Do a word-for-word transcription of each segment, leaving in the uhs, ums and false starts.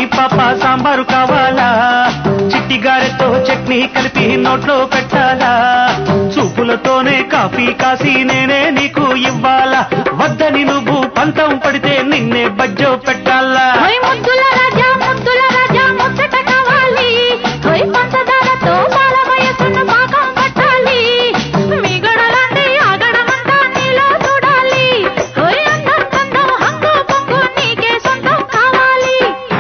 పాప సాంబారు కావాలా చిట్టి గారెతో చట్నీ కలిపి నోట్లో పెట్టాలా చూపులతోనే కాఫీ కాసి నేనే నీకు ఇవ్వాలా వద్దని నువ్వు పంతం పడితే నిన్నే బజ్జో పెట్టాలా ముద్దుల రాజా ముద్దుల రాజా ముచ్చట కావాలి పంచదారతో బాల వయసును పాకం పట్టాలి మిగడలాంటి ఆగడమంతా నీలో చూడాలి అందం కందం హంగు పొంగు నీకే సొంతం కావాలి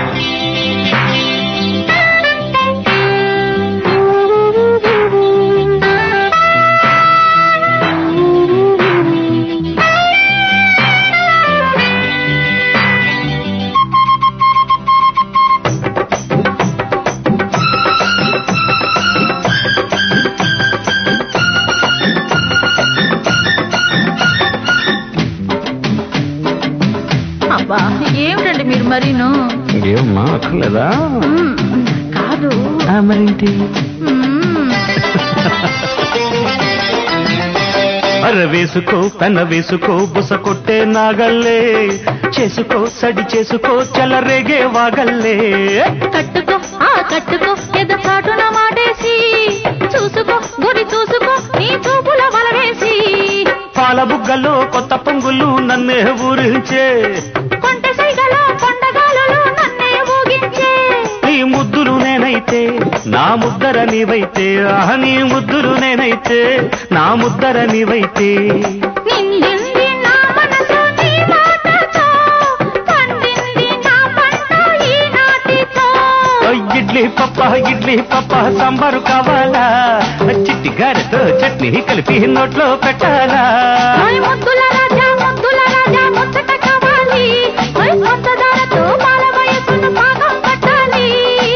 అబ్బా ఏమిటండి మీరు మరీను ఏమమ్మా అక్కర్లేదా కాదు మరేంటి అర వేసుకో పెన వేసుకో బుస కొట్టే నాగల్లే చేసుకో సడి చేసుకో చలరేగే వాగల్లే కట్టుకో ఆ కట్టుకో ఎద చాటున మాటేసి చూసుకో గురి చూసుకో నీ చూపుల వలవేసి పాల బుగ్గలో కొత్త పొంగులు నన్నే ఊరించే కొంట సైగలో కొండగాలలో నన్నే ఊగించే నీ ముద్దులు నేనైతే నా ముద్దర నీవైతే ఆహ నీ ముద్దులు నేనైతే నా ముద్దర నీవైతే నిండింది నా మనసు నీ మాటతో పండింది నా పంట ఈ నాటితో ఇడ్లీ పప్ప ఇడ్లీ పప్ప సాంబారు కావాలా చిట్టి గారెతో చట్నీ కలిపి నోట్లో పెట్టాలా ముద్దుల రాజా ముద్దుల రాజా ముచ్చట కావాలి పంచదారతో బాల వయసును పాకం పట్టాలి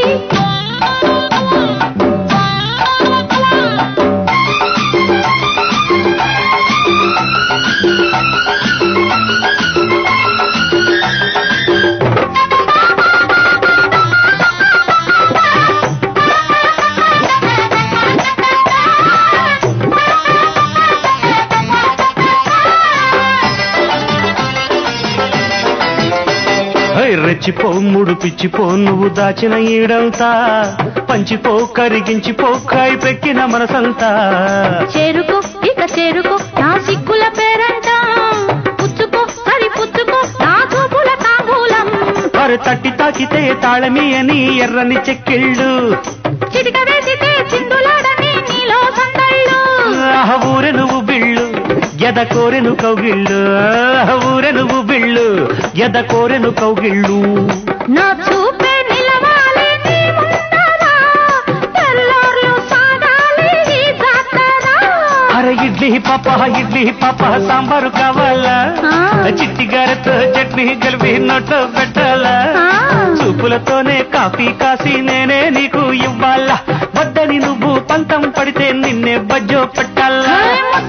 రెచ్చిపో ముడు పిచ్చిపో నువ్వు దాచిన ఈడంతా పంచిపో కరిగించిపో కాయి పెక్కిన మనసంతా చేరుకో ఇక చేరుకో నా సిగ్గుల పేరంట పుచ్చుకో సరి పుచ్చుకో నా చూపుల తాంబూలం వారు తట్టి తాకితే తాళమి అని ఎర్రని చెక్కిళ్ళు చిటిక వేసితే చిందులాడని నీలో సందళ్ళు ఆహ ఊరె నువ్వు బిళ్ళు ఎద కోరెను కౌగిళ్ళు ఆహ ఊరె నువ్వు బిళ్ళు ఎద కోరెను కౌగిళ్ళు నా చూపే నిలవాలి నీ ముందర తెల్లార్లు సాగాలి ఈ జాతర అరే ఇడ్లీ పాప ఇడ్లీ పాప సాంబారు కావాలా చిట్టి గారెతో చట్నీ కలిపి నోట్లో పెట్టాలా చూపులతోనే కాఫీ కాసి నేనే నీకు ఇవ్వాలా వద్దని నువ్వు పంతం పడితే నిన్నే బజ్జో పెట్టాలా